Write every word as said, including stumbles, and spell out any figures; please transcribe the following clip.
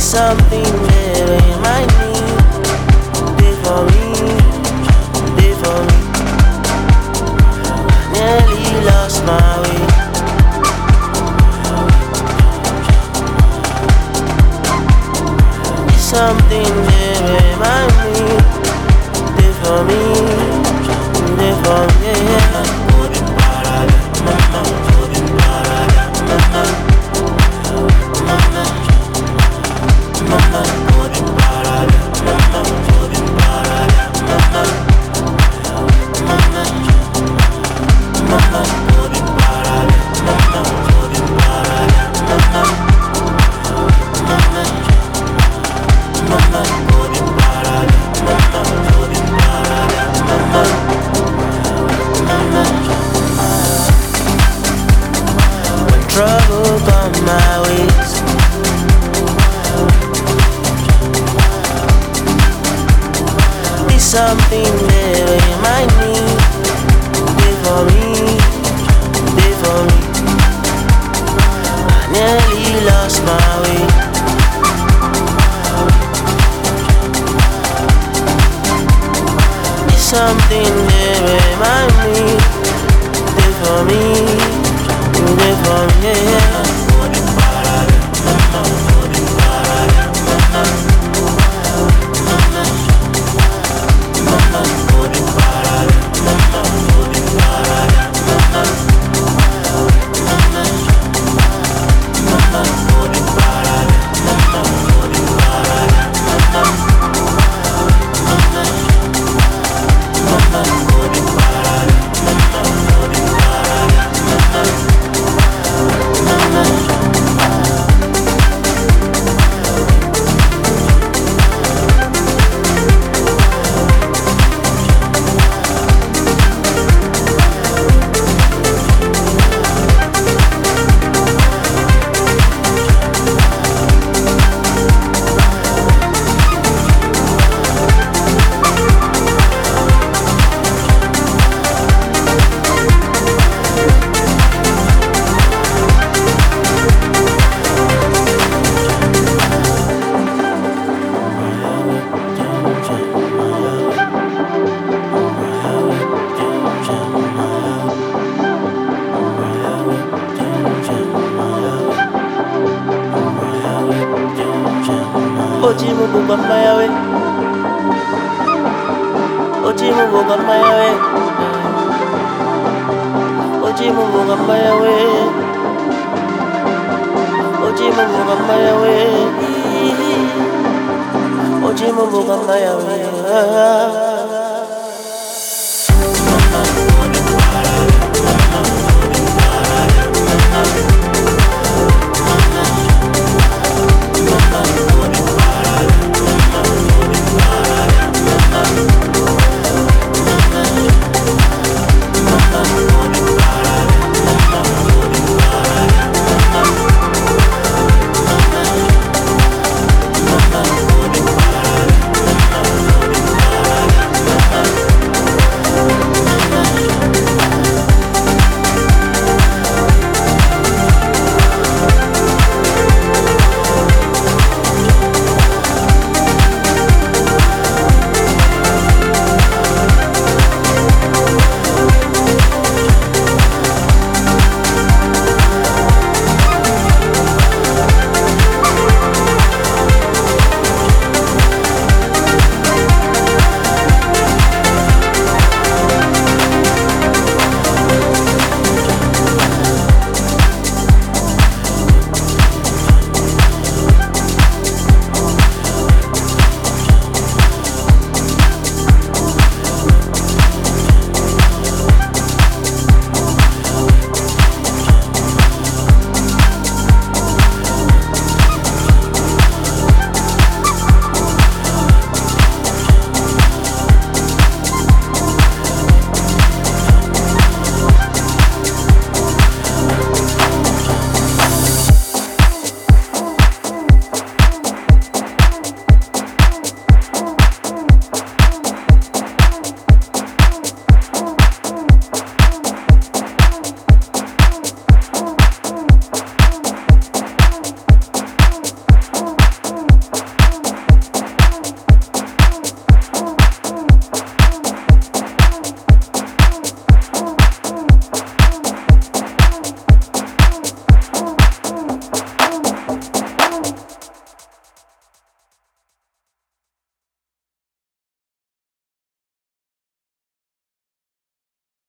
something there in my need. Day for me, day for me. Nearly lost my way. Something there in my need. Day for me, day for me, yeah. Mama, mama, mama, mama, when trouble come my ways, there's something there in my need. Day for me, day for me. I nearly lost my way. There's something there in my need. Day for me, day for me, yeah. Ojimu buka mayawe, Ojimu buka mayawe, Ojimu buka mayawe, Ojimu buka mayawe, Ojimu buka mayawe.